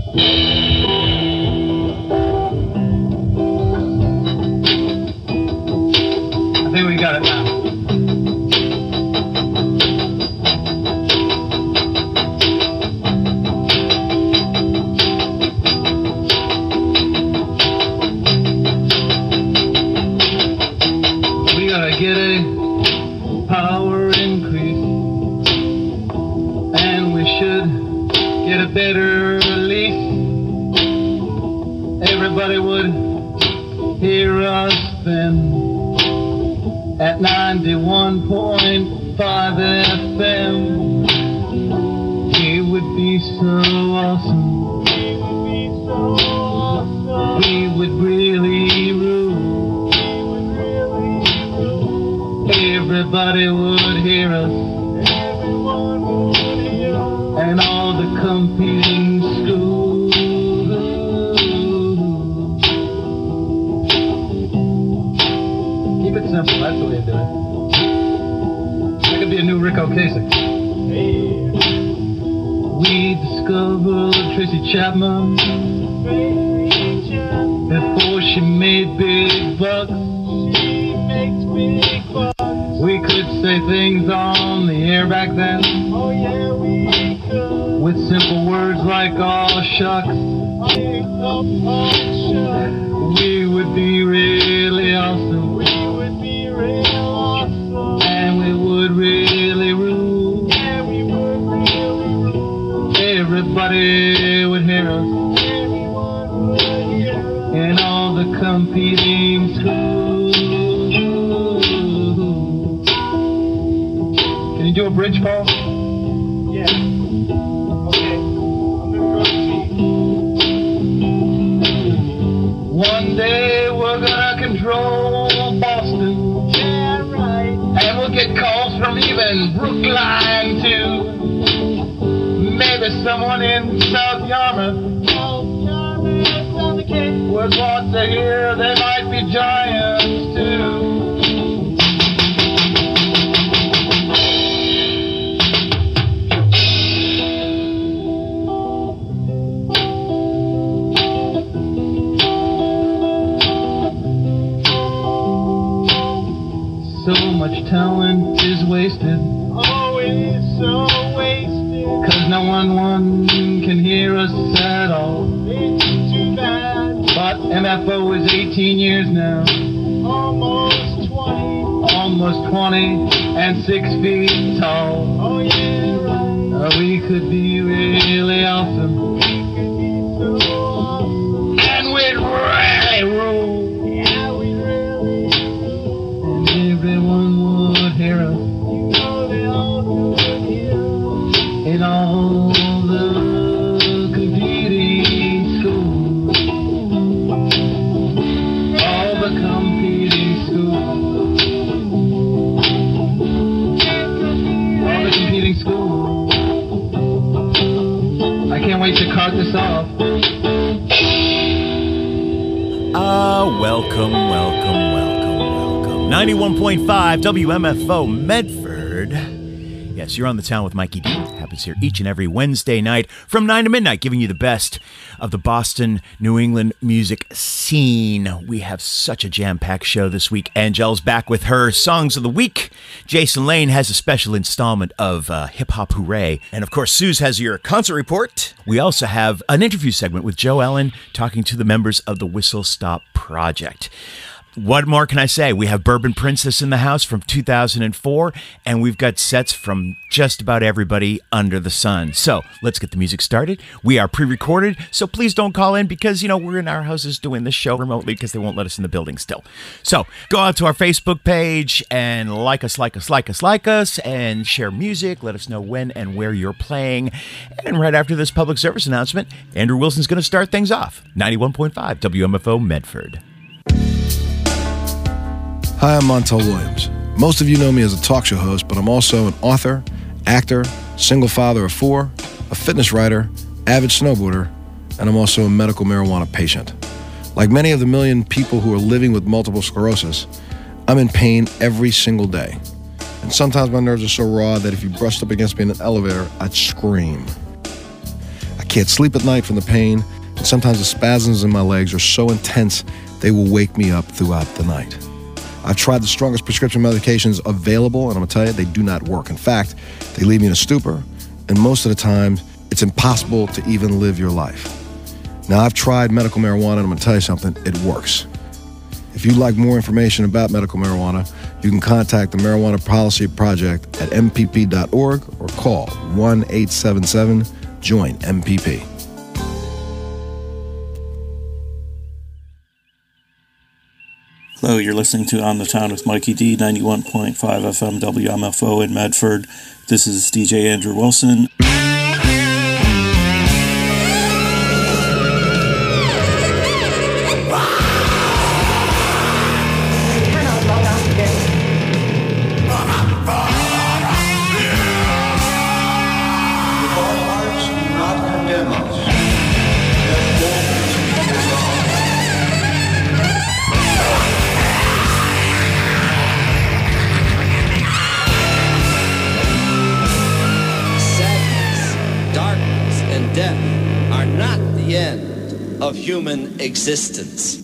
I think we got it now. We gotta get a power increase, and we should get a better release. Everybody would hear us then at 91.5 FM. It would be so awesome. We would really rule. Everybody would hear us. And all the competing schools. Keep it simple, that's the way to do it. That could be a new Rick Ocasek. We discovered Tracy Chapman before she made big bucks. We could say things on the air back then. Oh yeah, we could. With simple words like "aw shucks." We would be really awesome. We would be real awesome. And we would really rule. Yeah, we would really rule. Everybody would hear us. Everyone would hear us. In all the competing schools. Can you do a bridge, Paul? Yeah. Okay. I'm gonna go see. One day we're gonna control Boston. Yeah, right. And we'll get calls from even Brookline too. Maybe someone in South Yarmouth would want to hear they might be giants too. So much talent is wasted. Always so wasted. 'Cause no one can hear us at all. It's too bad. But MFO is 18 years now. Almost 20. Almost 20 and 6 feet tall. Oh yeah, right. We could be really awesome. We could be so awesome. And we'd really rule. Yeah, we really. And everyone would hear us. You know they all would hear us. In all the competing schools. All the competing schools. All the competing schools. I can't wait to cart this off. Welcome. 91.5 WMFO Medford. Yes, you're on the town with Mikey D. Happens here each and every Wednesday night from 9 to midnight, giving you the best of the Boston, New England music scene. We have such a jam-packed show this week. Angel's back with her Songs of the Week. Jason Lane has a special installment of Hip Hop Hooray. And of course, Suze has your concert report. We also have an interview segment with Joe Ellen talking to the members of the Whistle Stop Project. What more can I say? We have Bourbon Princess in the house from 2004, and we've got sets from just about everybody under the sun. So let's get the music started. We are pre-recorded, so please don't call in because, you know, we're in our houses doing this show remotely because they won't let us in the building still. So go out to our Facebook page and like us, and share music. Let us know when and where you're playing. And right after this public service announcement, Andrew Wilson's going to start things off. 91.5 WMFO Medford. Hi, I'm Montel Williams. Most of you know me as a talk show host, but I'm also an author, actor, single father of 4, a fitness writer, avid snowboarder, and I'm also a medical marijuana patient. Like many of the million people who are living with multiple sclerosis, I'm in pain every single day. And sometimes my nerves are so raw that if you brushed up against me in an elevator, I'd scream. I can't sleep at night from the pain, and sometimes the spasms in my legs are so intense they will wake me up throughout the night. I've tried the strongest prescription medications available, and I'm gonna tell you, they do not work. In fact, they leave me in a stupor, and most of the time, it's impossible to even live your life. Now, I've tried medical marijuana, and I'm gonna tell you something, it works. If you'd like more information about medical marijuana, you can contact the Marijuana Policy Project at mpp.org or call 1-877-JOIN-MPP. Hello, you're listening to On the Town with Mikey D, 91.5 FM WMFO in Medford. This is DJ Andrew Wilson. Of human existence.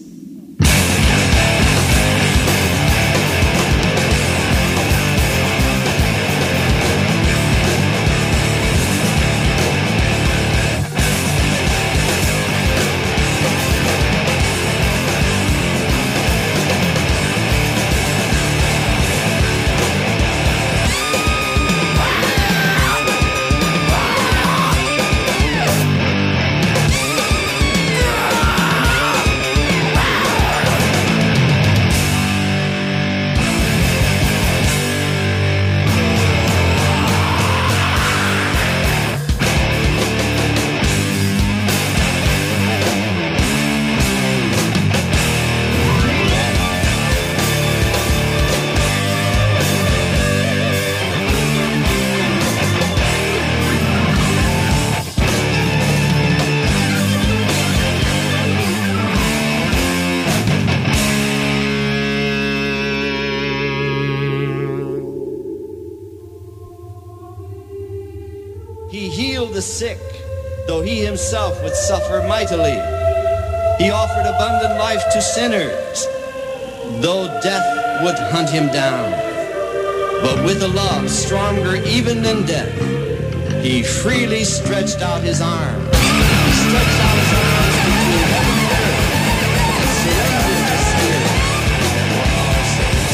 He healed the sick, though he himself would suffer mightily. He offered abundant life to sinners, though death would hunt him down. But with a love stronger even than death, he freely stretched out his arm. He stretched out his arms between heaven and earth and surrendered his spirit for our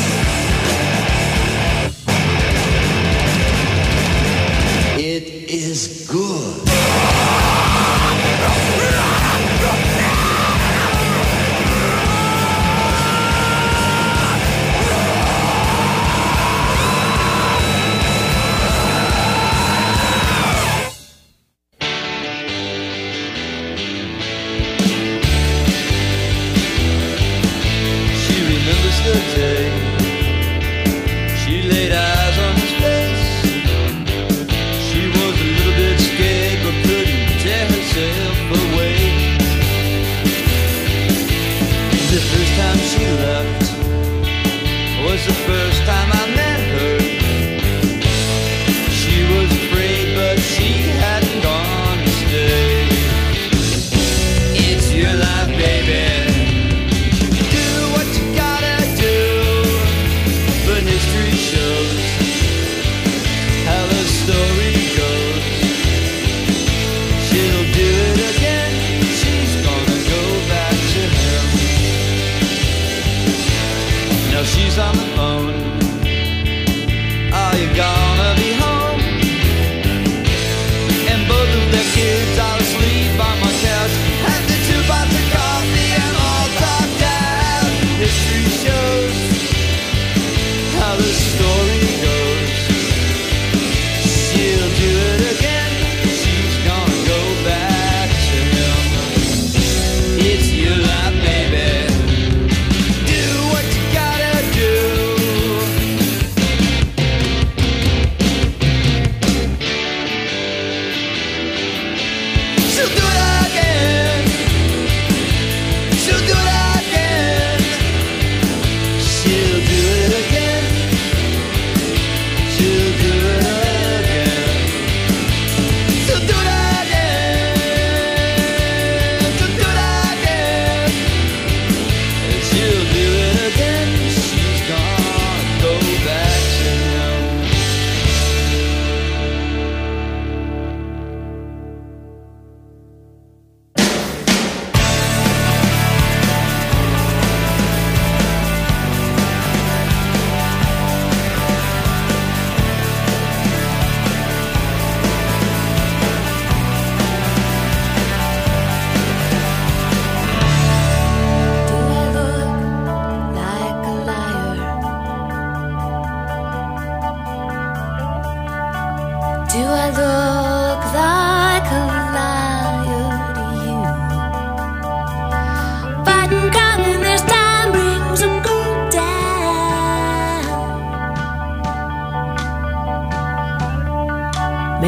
sakes. It is good.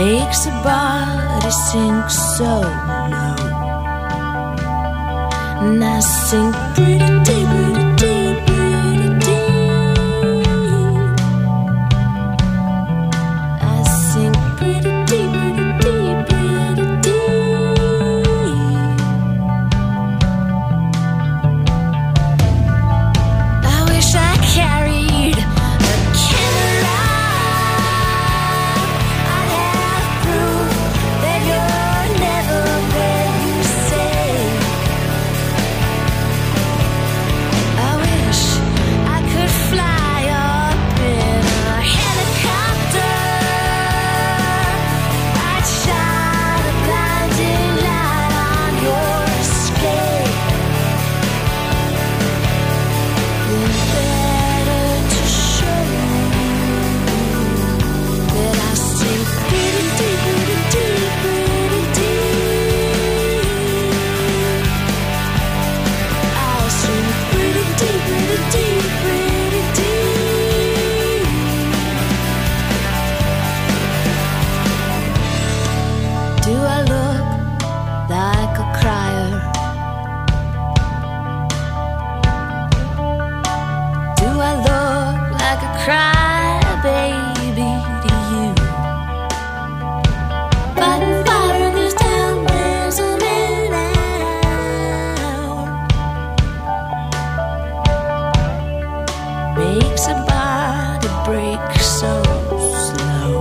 makes a body sink so low. And I sink pretty deep, pretty deep, pretty deep. I sink pretty deep, pretty deep, pretty deep. I wish I carried a camera. I'd have proof that you're never where you say. I wish I could fly up in a helicopter. I'd shine a blinding light on your escape. Then better to show you that I sink pretty deep, pretty deep, pretty deep. I'll sink pretty deep, pretty deep, pretty deep. Do I look like a crier? Do I look like a crybaby to you? Fighting fire in this town, there's a man out. Makes a body break so slow.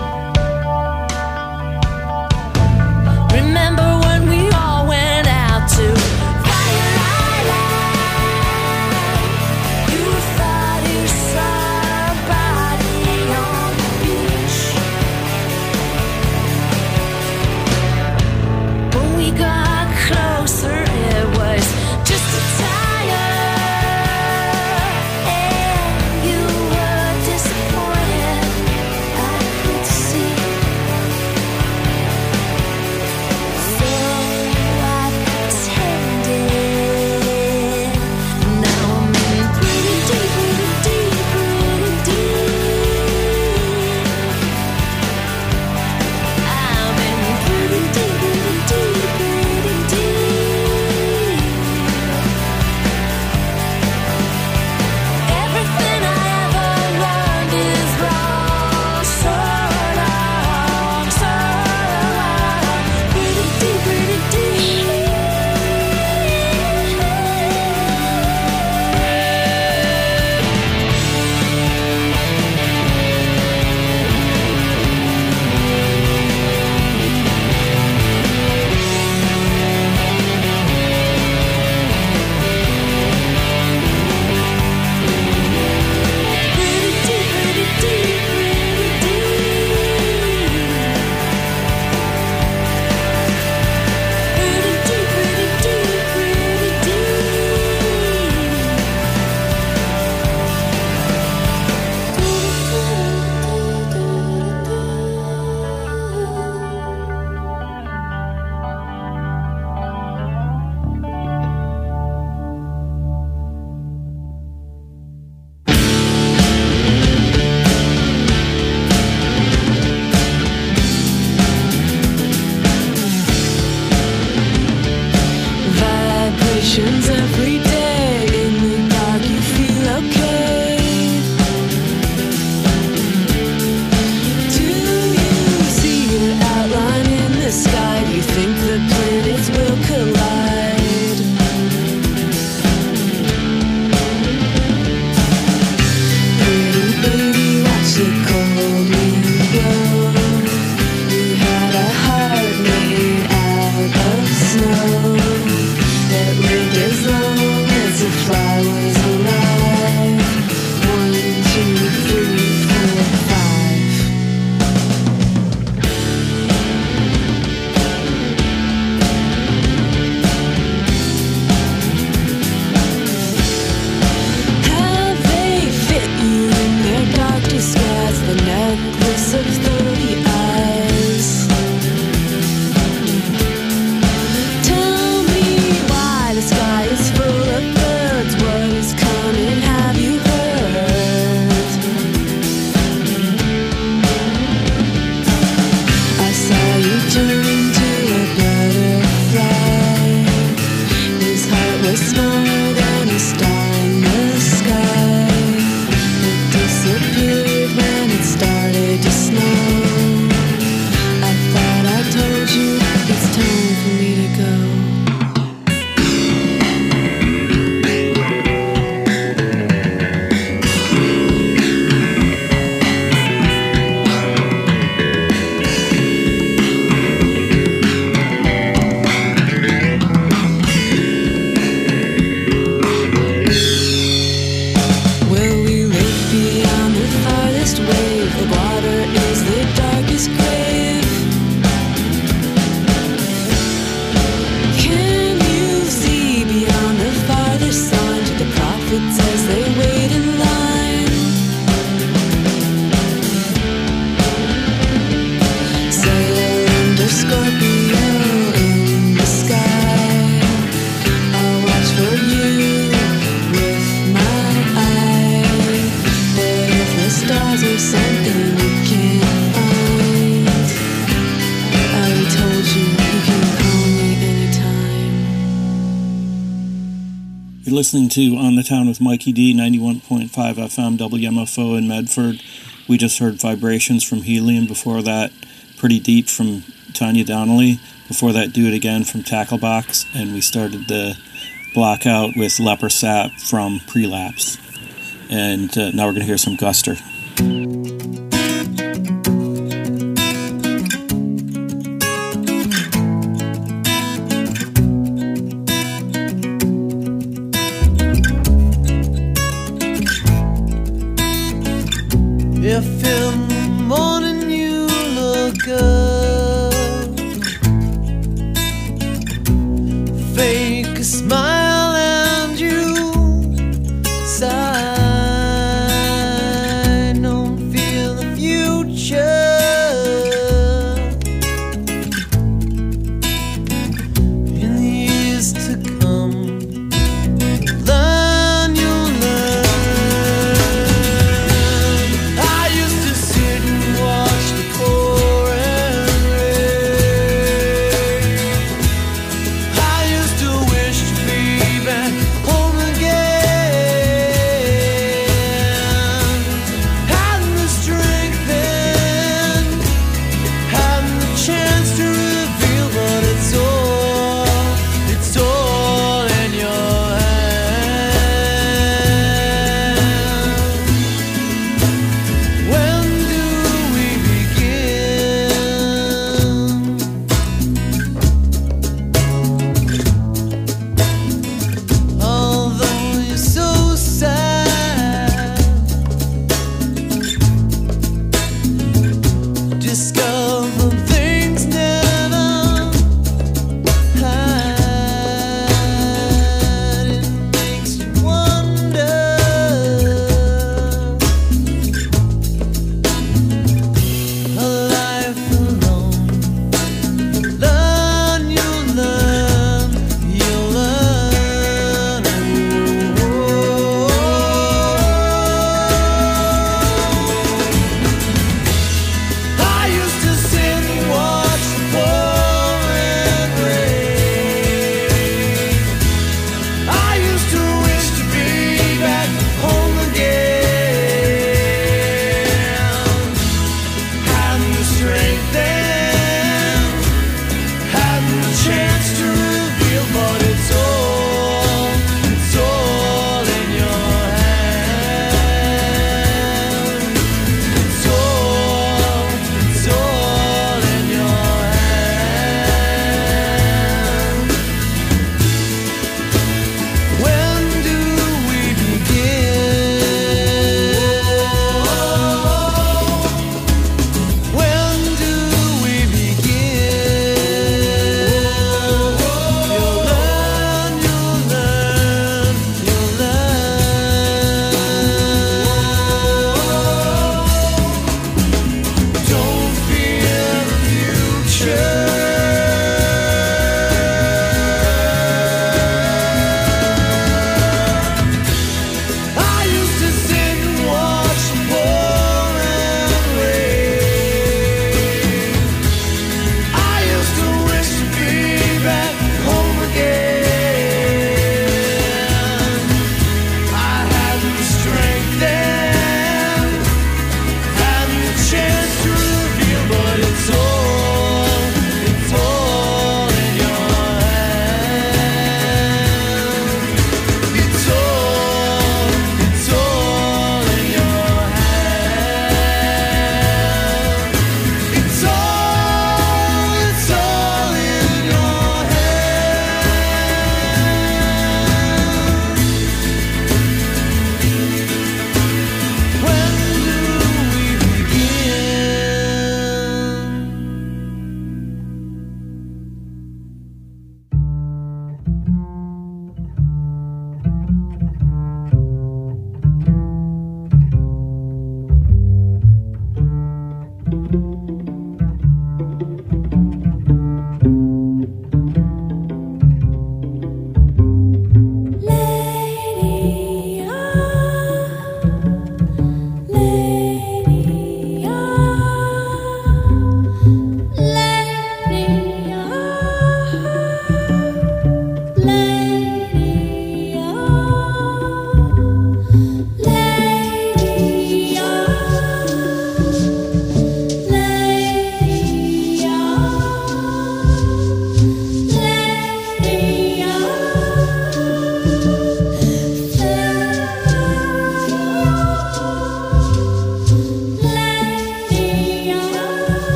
Remember when we all went out to Fire Island? You thought you saw a body on the beach. When we got closer, it was just a tire, and you were disappointed. I could see. So I pretended. Now I'm in pretty deep, pretty deep, pretty deep. I'm in pretty deep, pretty deep, pretty deep. Everything I ever learned is wrong, so wrong, so wrong. Pretty deep, pretty deep. Pretty deep, pretty deep, pretty deep. Pretty deep, pretty deep, pretty Vibrations every day. In the dark, you feel okay. Do you see your outline in the sky? Do you think the planets will collide? Pretty baby, watch the cold wind blow. You had a heart made out of snow that lived as long You're listening to On the Town with Mikey D, 91.5 FM, WMFO in Medford. We just heard Vibrations from Helium. Before that, Pretty Deep from Tanya Donnelly. Before that, Do It Again from Tacklebox. And we started the block out with Leper Sap from Prelapse. And now we're going to hear some Guster. If in the morning you look up, fake a smile and you sigh, don't feel the future in the years to come. Learn, you'll learn. I used to sit and watch the pouring rain. I used to wish to be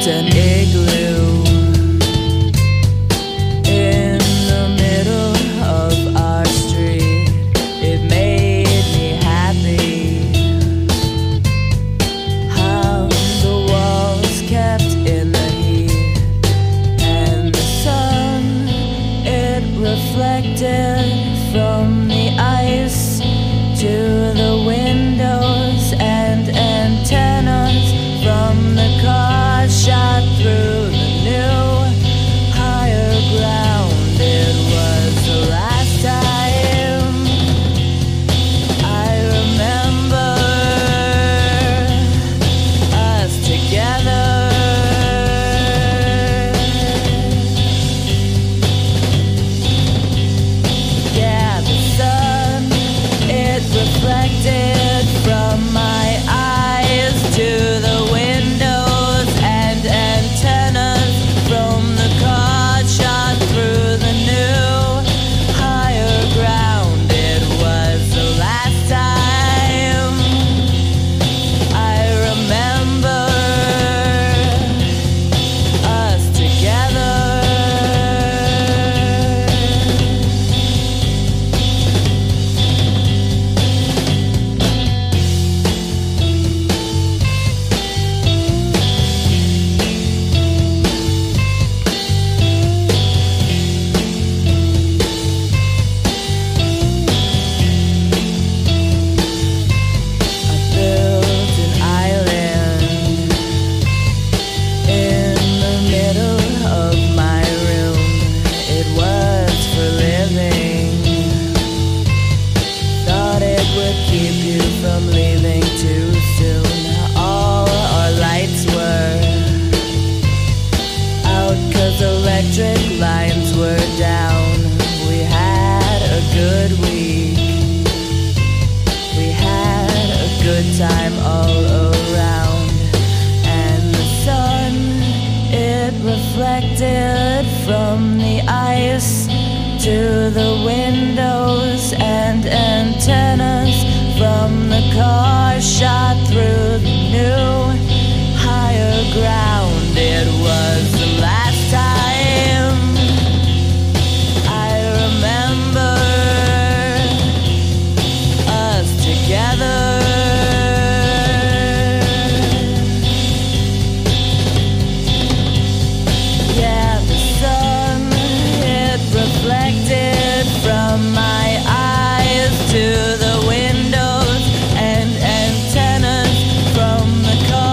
built an igloo in the middle of our street. It made me happy how the walls kept in the heat, and the sun, it reflected from the ice to the windows, and antennas from the car shot through the new higher ground. It was the last time I remember us together. Yeah, the sun, it reflected from my eyes to the windows, and antennas from the car shot through the new higher ground. It was the last time I remember us together. I built an island in the middle of my room. It was for living. Thought it would keep you from leaving too soon. All our lights were out 'cause electric lines were down. We had a good week. We had a good time all around, and the sun, it reflected from the ice to the windows, and antennas from the car shot through the new higher ground. It was the last time I remember us together. Yeah, the sun, it reflected from my eyes to the windows, and antennas from the car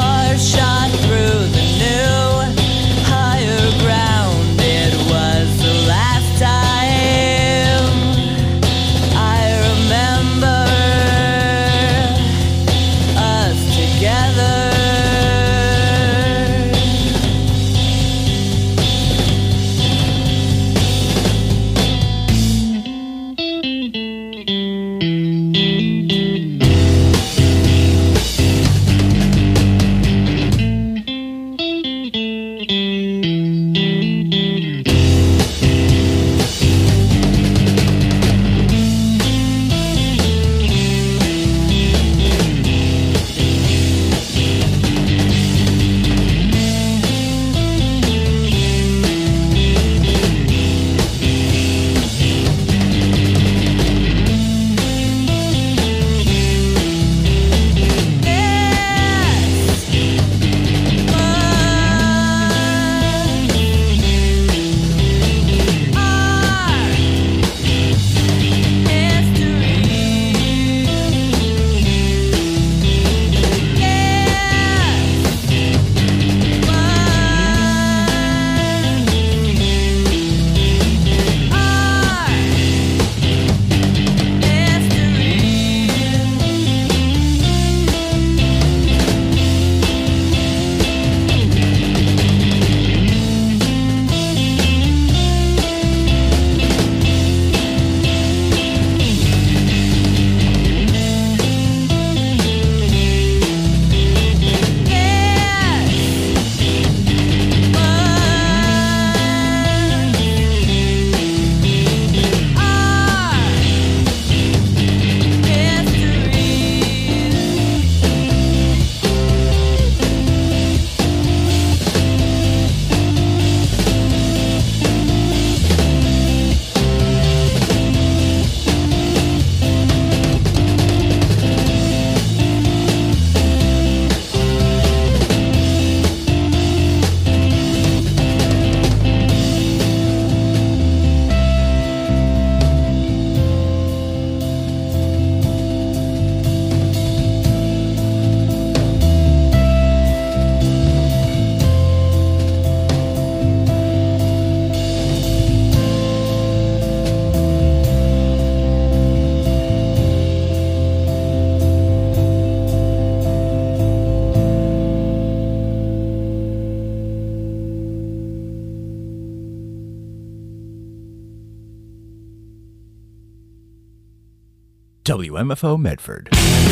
WMFO Medford.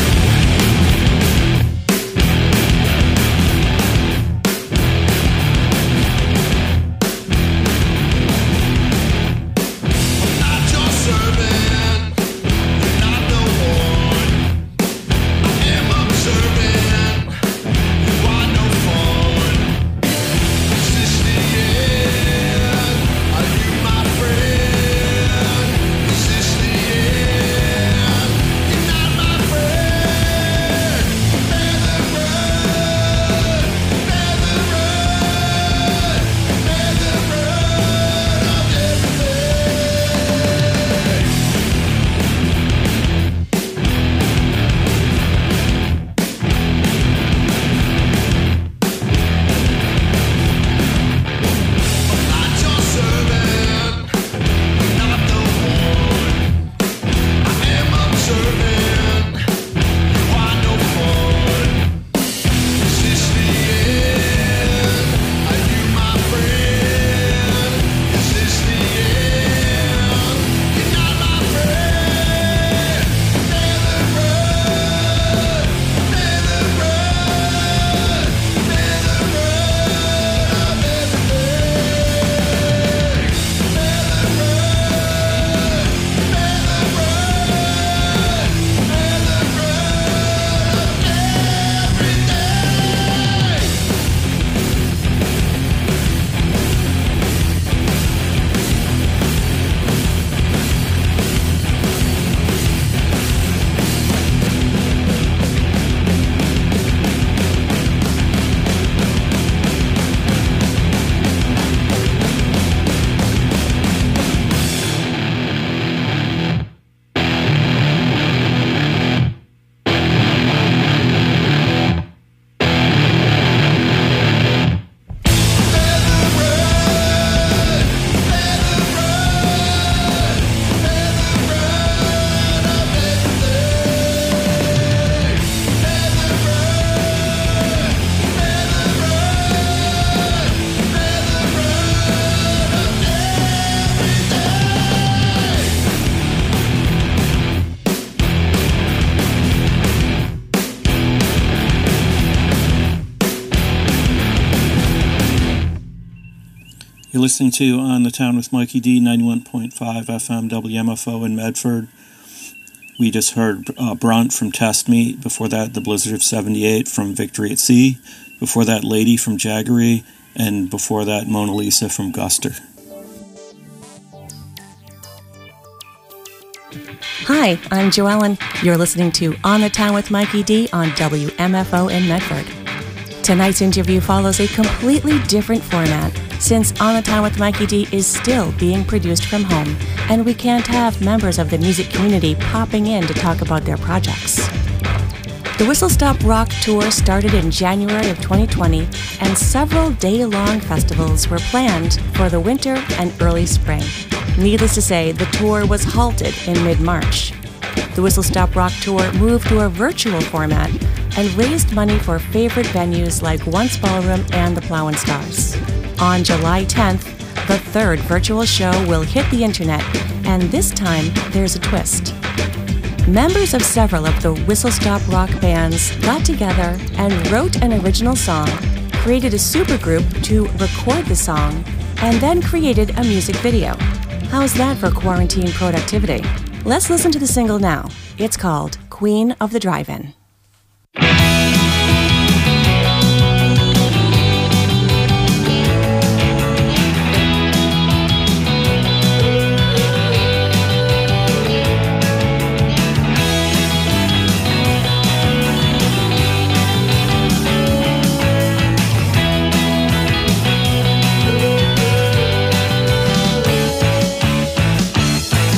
You're listening to On the Town with Mikey D, 91.5 FM WMFO in Medford. We just heard Brunt from Test Meet. Before that, The Blizzard of 78 from Victory at Sea. Before that, Lady from Jaggery. And before that, Mona Lisa from Guster. Hi, I'm Joellen. You're listening to On the Town with Mikey D on WMFO in Medford. Tonight's interview follows a completely different format, since On the Town with Mikey D is still being produced from home, and we can't have members of the music community popping in to talk about their projects. The Whistle Stop Rock Tour started in January of 2020, and several day-long festivals were planned for the winter and early spring. Needless to say, the tour was halted in mid-March. The Whistle Stop Rock Tour moved to a virtual format and raised money for favorite venues like Once Ballroom and the Plowin' Stars. On July 10th, the third virtual show will hit the internet, and this time there's a twist. Members of several of the Whistle Stop Rock bands got together and wrote an original song, created a supergroup to record the song, and then created a music video. How's that for quarantine productivity? Let's listen to the single now. It's called Queen of the Drive-In.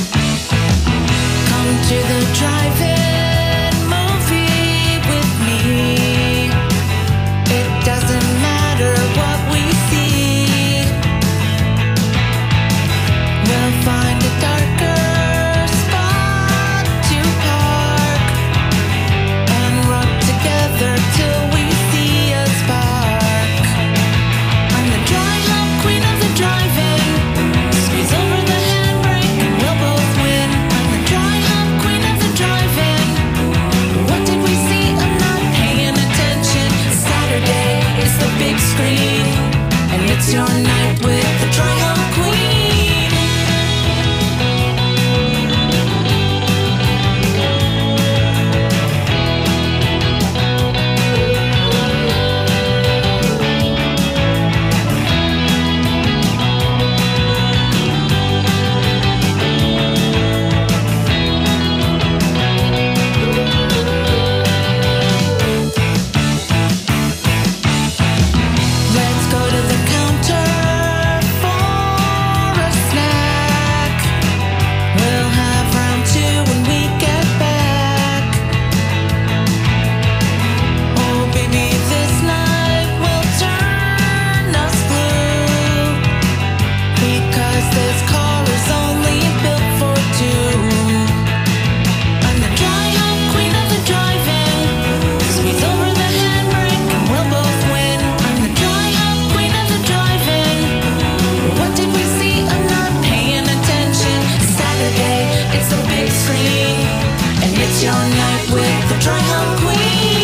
Come to the drive-in movie with me. it's your night with the Dry-Hop Queen. Let's go to the counter for a snack. We'll have round two when we get back. Oh, baby, this night will turn us blue, because this car is only built for two. I'm the Dry-Hop Queen of the drive-in. Squeeze over the handbrake and we'll both win. I'm the Dry-Hop Queen of the drive-in. What did we see? I'm not paying attention. Saturday, it's the big screen, and it's your night with the Dry-Hop Queen.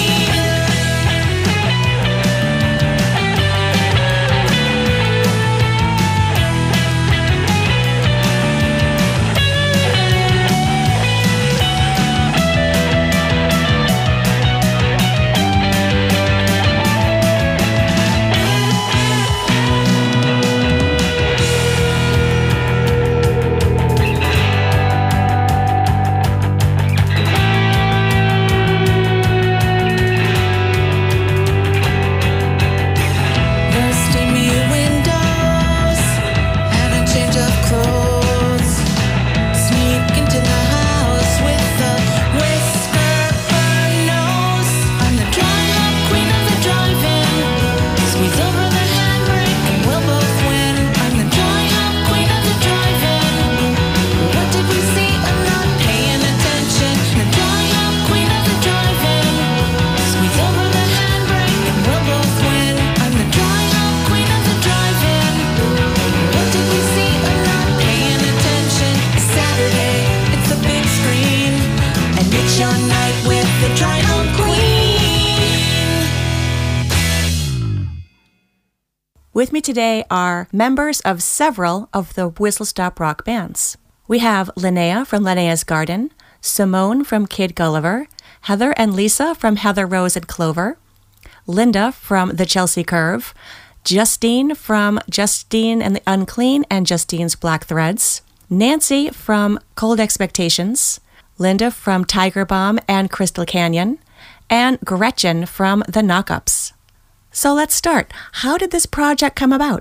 The steamy windows and a change of clothes. Sneak into the house with a whisker burn nose. I'm the Dry-Hop Queen of the drive-in. Squeeze over the handbrake and we'll both win. I'm the Dry-Hop Queen of the drive-in. What did we see? I'm not paying attention. The Dry-Hop Queen of the drive-in. Squeeze over the handbrake and we'll both win. I'm the Dry-Hop Queen of the drive-in. What did we see? I'm not paying attention. Saturday, it's the big screen, and it's your night with the Dry-Hop Queen. With me today are members of several of the Whistle Stop Rock bands. We have Linnea from Linnea's Garden, Simone from Kid Gulliver, Heather and Lisa from Heather, Rose, and Clover, Linda from the Chelsea Curve, Justine from Justine and the Unclean and Justine's Black Threads, Nancy from Cold Expectations, Linda from Tiger Bomb and Crystal Canyon, and Gretchen from the Knockups. So let's start. How did this project come about?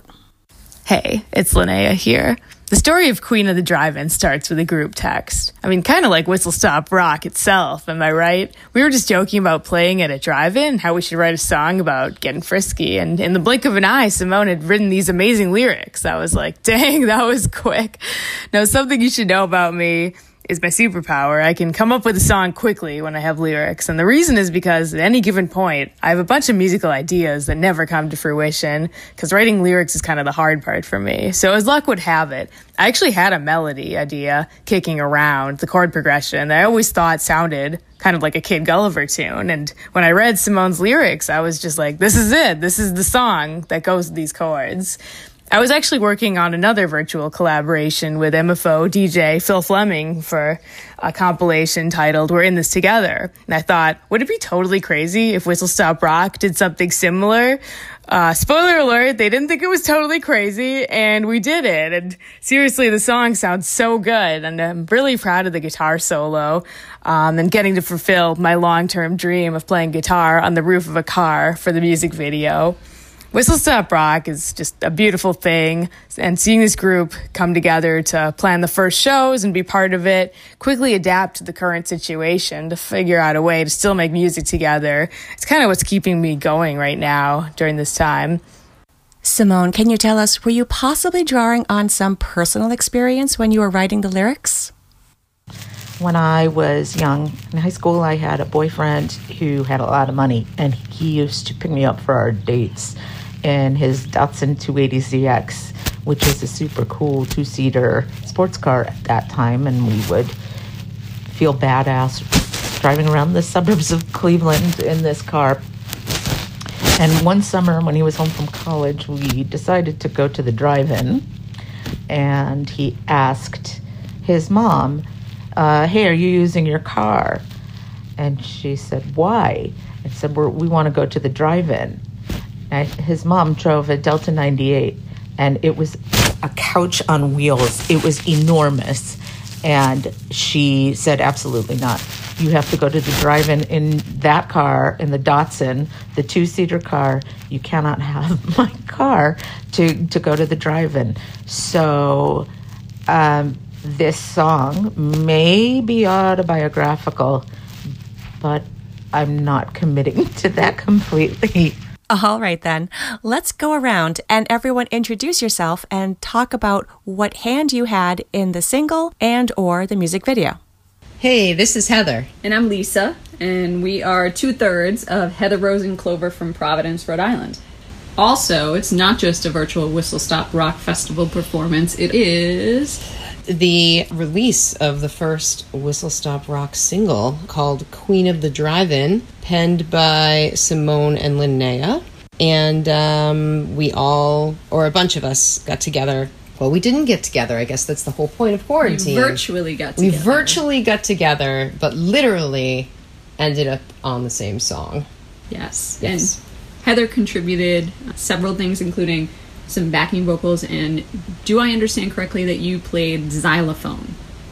Hey, it's Linnea here. The story of Queen of the Drive-In starts with a group text. I mean, kind of like Whistle Stop Rock itself, am I right? We were just joking about playing at a drive-in, how we should write a song about getting frisky, and in the blink of an eye, Simone had written these amazing lyrics. I was like, dang, that was quick. Now, something you should know about me is my superpower. I can come up with a song quickly when I have lyrics. And the reason is because at any given point, I have a bunch of musical ideas that never come to fruition, because writing lyrics is kind of the hard part for me. So as luck would have it, I actually had a melody idea kicking around, the chord progression that I always thought sounded kind of like a Kid Gulliver tune. And when I read Simone's lyrics, I was just like, this is it. This is the song that goes with these chords. I was actually working on another virtual collaboration with MFO DJ Phil Fleming for a compilation titled We're in This Together. And I thought, would it be totally crazy if Whistle Stop Rock did something similar? Spoiler alert, they didn't think it was totally crazy, and we did it. And seriously, the song sounds so good, and I'm really proud of the guitar solo, and getting to fulfill my long-term dream of playing guitar on the roof of a car for the music video. Whistle Stop Rock is just a beautiful thing, and seeing this group come together to plan the first shows and be part of it, quickly adapt to the current situation to figure out a way to still make music together, it's kind of what's keeping me going right now during this time. Simone, can you tell us, were you possibly drawing on some personal experience when you were writing the lyrics? When I was young, in high school, I had a boyfriend who had a lot of money, and he used to pick me up for our dates in his Datsun 280ZX, which is a super cool two-seater sports car at that time, and we would feel badass driving around the suburbs of Cleveland in this car. And one summer when he was home from college, we decided to go to the drive-in, and he asked his mom, hey, are you using your car? And she said, why? And said, we want to go to the drive-in. And his mom drove a Delta 98, and it was a couch on wheels. It was enormous. And she said, absolutely not. You have to go to the drive-in in that car, in the Datsun, the two-seater car. You cannot have my car to go to the drive-in. So this song may be autobiographical, but I'm not committing to that completely. All right, then. Let's go around and everyone introduce yourself and talk about what hand you had in the single and or the music video. Hey, this is Heather. And I'm Lisa, and we are 2/3 of Heather Rose and Clover from Providence, Rhode Island. Also, it's not just a virtual Whistle Stop Rock Festival performance, it is the release of the first Whistle Stop Rock single called Queen of the Drive-In, penned by Simone and Linnea. And we all, or a bunch of us, got together. Well, we didn't get together. I guess that's the whole point of quarantine. We virtually got together. We virtually got together, but literally ended up on the same song. Yes. And Heather contributed several things, including some backing vocals, and do I understand correctly that you played xylophone?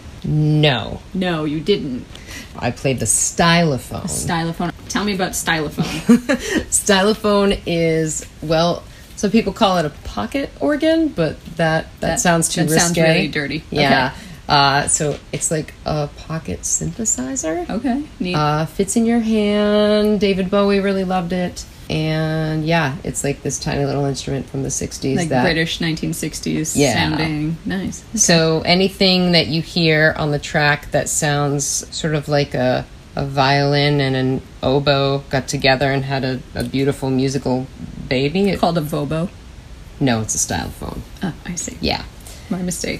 No. No, you didn't. I played the stylophone. Stylophone. Tell me about stylophone. Stylophone is, well, some people call it a pocket organ, but that sounds too risque. That sounds really dirty. Yeah. Okay. So it's like a pocket synthesizer. Okay, neat. Fits in your hand. David Bowie really loved it. And yeah, it's like this tiny little instrument from the 60s. Like British 1960s sounding. Nice. Okay. So anything that you hear on the track that sounds sort of like a violin and an oboe got together and had a beautiful musical baby. Called a vobo? No, it's a stylophone. Oh, I see. Yeah. My mistake.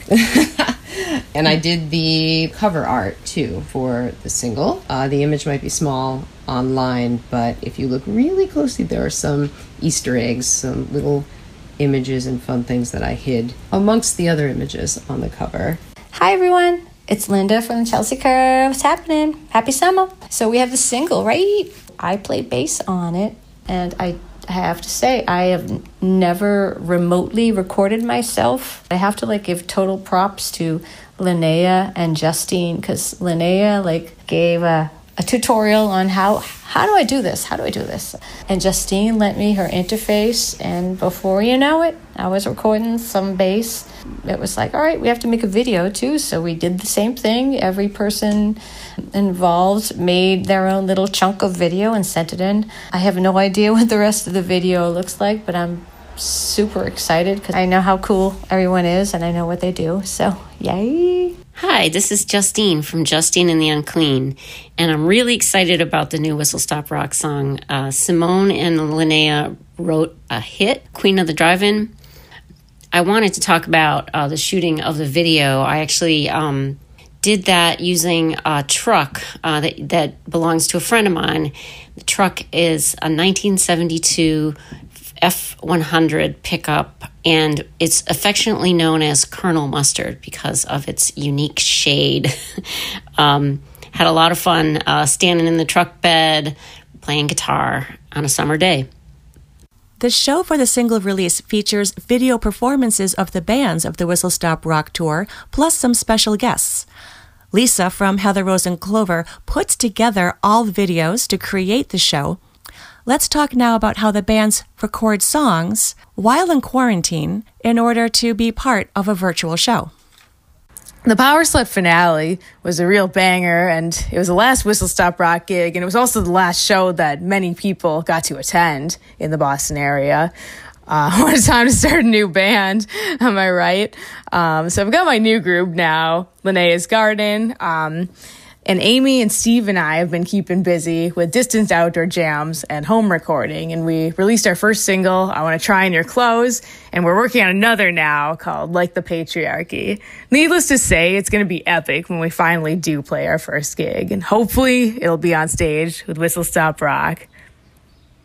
And I did the cover art, too, for the single. The image might be small online, but if you look really closely, there are some Easter eggs, some little images and fun things that I hid amongst the other images on the cover. Hi, everyone. It's Linda from the Chelsea Curve. What's happening? Happy summer. So we have the single, right? I play bass on it, and I have to say, I have never remotely recorded myself. I have to give total props to Linnea and Justine, because Linnea gave a tutorial on how do I do this? How do I do this? And Justine lent me her interface, and before you know it, I was recording some bass. It was like, all right, we have to make a video too, so we did the same thing. Every person involved made their own little chunk of video and sent it in. I have no idea what the rest of the video looks like, but I'm super excited because I know how cool everyone is and I know what they do, so yay! Hi, this is Justine from Justine and the Unclean, and I'm really excited about the new Whistle Stop Rock song. Simone and Linnea wrote a hit, Queen of the Drive-In. I wanted to talk about the shooting of the video. I actually did that using a truck that belongs to a friend of mine. The truck is a 1972 F100 pickup, and it's affectionately known as Colonel Mustard because of its unique shade. Had a lot of fun standing in the truck bed, playing guitar on a summer day. The show for the single release features video performances of the bands of the Whistle Stop Rock Tour, plus some special guests. Lisa from Heather Rose and Clover puts together all the videos to create the show. Let's talk now about how the bands record songs while in quarantine in order to be part of a virtual show. The Power Slut finale was a real banger, and it was the last Whistle Stop Rock gig, and it was also the last show that many people got to attend in the Boston area. What a time to start a new band, am I right? So I've got my new group now, Linnea's Garden, and Amy and Steve and I have been keeping busy with distanced outdoor jams and home recording. And we released our first single, I Want to Try On Your Clothes. And we're working on another now called Like the Patriarchy. Needless to say, it's going to be epic when we finally do play our first gig. And hopefully it'll be on stage with Whistle Stop Rock.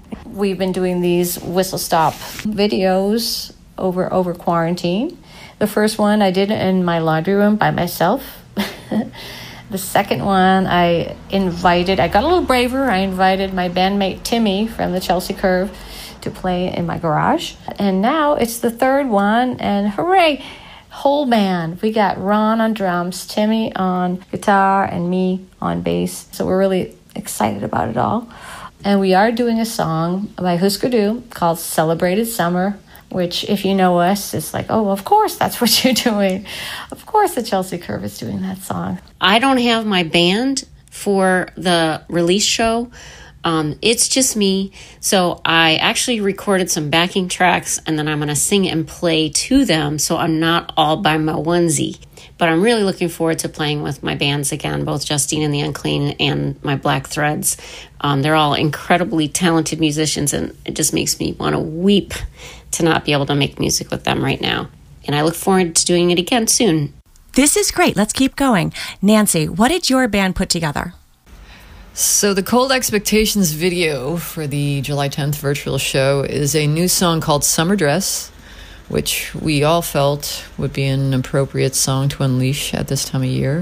We've been doing these Whistle Stop videos over quarantine. The first one I did in my laundry room by myself. The second one I got a little braver. I invited my bandmate Timmy from the Chelsea Curve to play in my garage. And now it's the third one, and hooray, whole band. We got Ron on drums, Timmy on guitar, and me on bass. So we're really excited about it all. And we are doing a song by Husker Du called Celebrated Summer, which, if you know us, is like, oh, of course, that's what you're doing. Of course the Chelsea Curve is doing that song. I don't have my band for the release show. It's just me. So I actually recorded some backing tracks, and then I'm going to sing and play to them, so I'm not all by my onesie. But I'm really looking forward to playing with my bands again, both Justine and the Unclean and my Black Threads. They're all incredibly talented musicians, and it just makes me want to weep to not be able to make music with them right now. And I look forward to doing it again soon. This is great. Let's keep going. Nancy, what did your band put together? So the Cold Expectations video for the July 10th virtual show is a new song called Summer Dress, which we all felt would be an appropriate song to unleash at this time of year.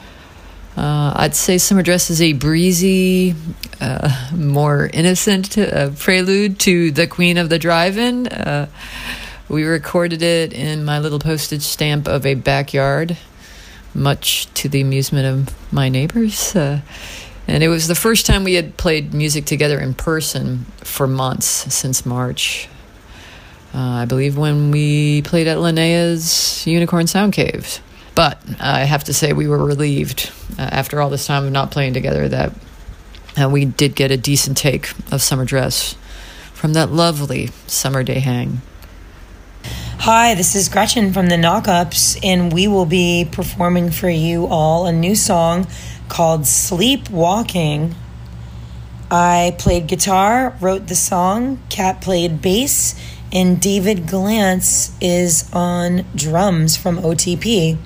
I'd say Summer Dress is a breezy, more innocent prelude to The Queen of the Drive-In. We recorded it in my little postage stamp of a backyard, much to the amusement of my neighbors. And it was the first time we had played music together in person for months, since March. I believe when we played at Linnea's Unicorn Sound Caves. But I have to say we were relieved after all this time of not playing together that we did get a decent take of Summer Dress from that lovely summer day hang. Hi, this is Gretchen from the Knockups, and we will be performing for you all a new song called Sleepwalking. I played guitar, wrote the song, Kat played bass, and David Glantz is on drums from OTP.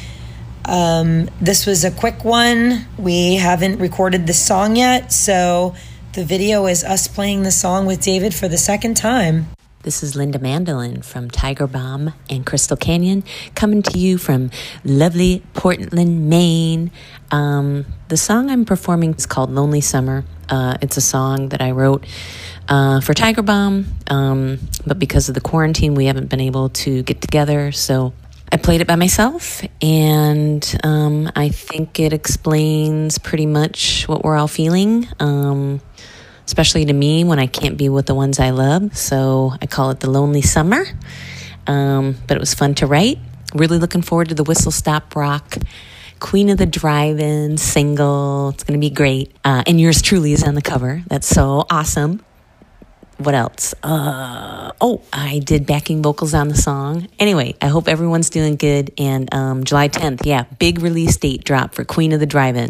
This was a quick one. We haven't recorded the song yet, so the video is us playing the song with David for the second time. This is Linda Mandolin from Tiger Bomb and Crystal Canyon, coming to you from lovely Portland, Maine. The song I'm performing is called Lonely Summer. It's a song that I wrote for Tiger Bomb, but because of the quarantine, we haven't been able to get together, so I played it by myself, and I think it explains pretty much what we're all feeling, especially to me when I can't be with the ones I love. So I call it The Lonely Summer, but it was fun to write. Really looking forward to the Whistle Stop Rock Queen of the Drive-In single. It's going to be great. And yours truly is on the cover. That's so awesome. What else? I did backing vocals on the song. Anyway, I hope everyone's doing good. And July 10th, big release date drop for Queen of the Drive-In.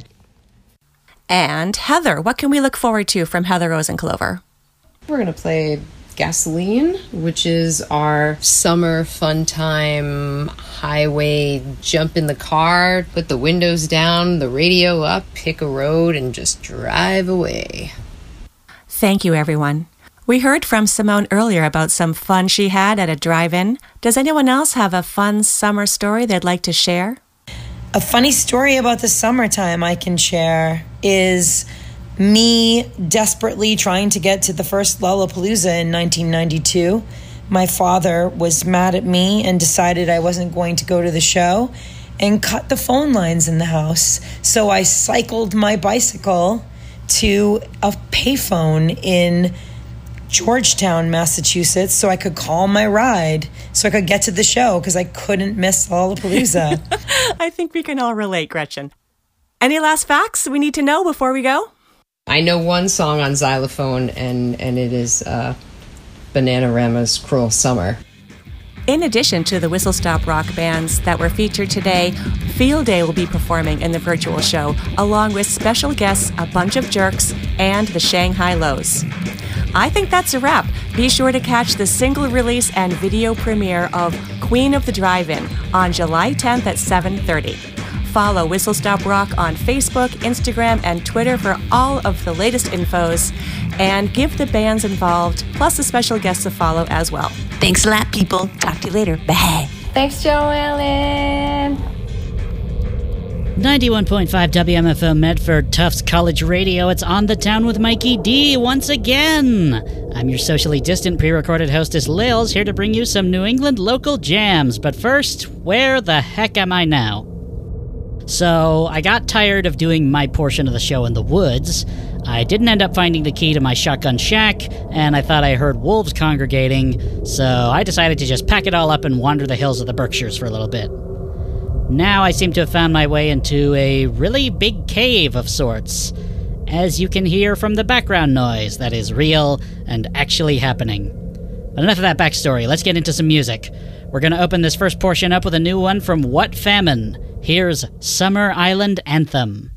And Heather, what can we look forward to from Heather Rosenclover? We're going to play Gasoline, which is our summer fun time highway jump in the car, put the windows down, the radio up, pick a road, and just drive away. Thank you, everyone. We heard from Simone earlier about some fun she had at a drive-in. Does anyone else have a fun summer story they'd like to share? A funny story about the summertime I can share is me desperately trying to get to the first Lollapalooza in 1992. My father was mad at me and decided I wasn't going to go to the show and cut the phone lines in the house. So I cycled my bicycle to a payphone in Georgetown, Massachusetts, so I could call my ride, so I could get to the show, because I couldn't miss Lollapalooza. I think we can all relate, Gretchen. Any last facts we need to know before we go? I know one song on xylophone, and it is Bananarama's Cruel Summer. In addition to the Whistle Stop Rock bands that were featured today, Field Day will be performing in the virtual show, along with special guests A Bunch of Jerks and the Shanghai Lows. I think that's a wrap. Be sure to catch the single release and video premiere of Queen of the Drive-In on July 10th at 7:30. Follow Whistle Stop Rock on Facebook, Instagram, and Twitter for all of the latest infos, and give the bands involved, plus the special guests a follow as well. Thanks a lot, people. Talk to you later. Bye. Thanks, Joellen. 91.5 WMFO Medford, Tufts College Radio. It's On the Town with Mikey D once again. I'm your socially distant pre-recorded hostess Lils, here to bring you some New England local jams. But first, where the heck am I now? So, I got tired of doing my portion of the show in the woods. I didn't end up finding the key to my shotgun shack, and I thought I heard wolves congregating, so I decided to just pack it all up and wander the hills of the Berkshires for a little bit. Now I seem to have found my way into a really big cave of sorts, as you can hear from the background noise that is real and actually happening. But enough of that backstory, let's get into some music. We're going to open this first portion up with a new one from What Famine. Here's Summer Island Anthem.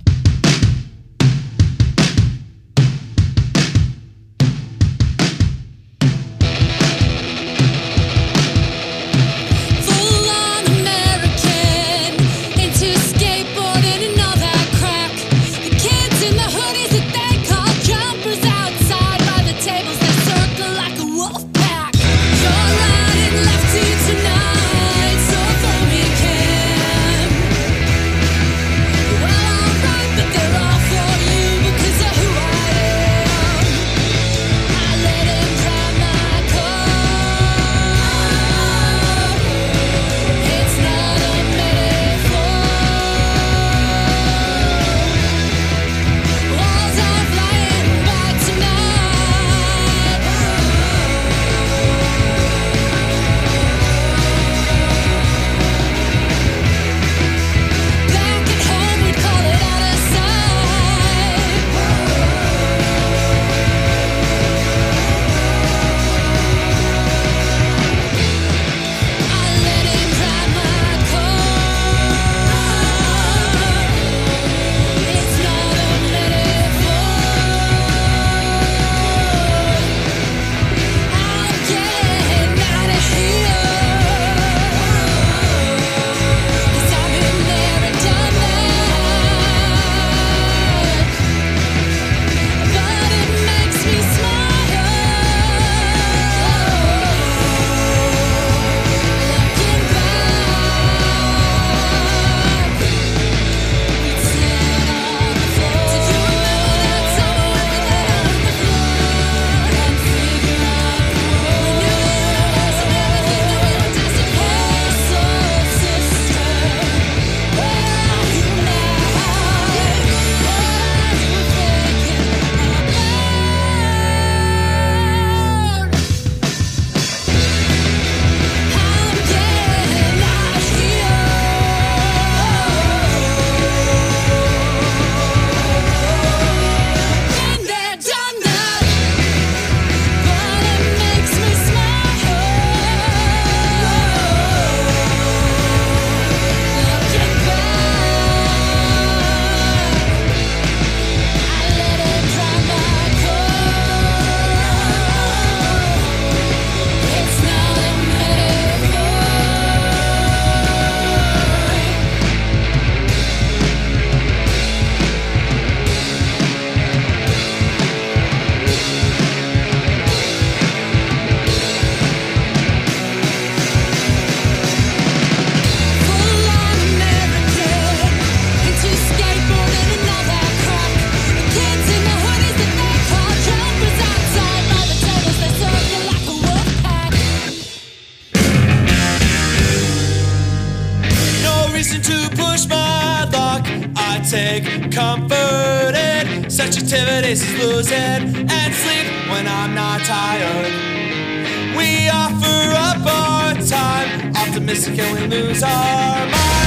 take comfort in such activities as losing and sleep when I'm not tired. We offer up our time, optimistic and we lose our mind.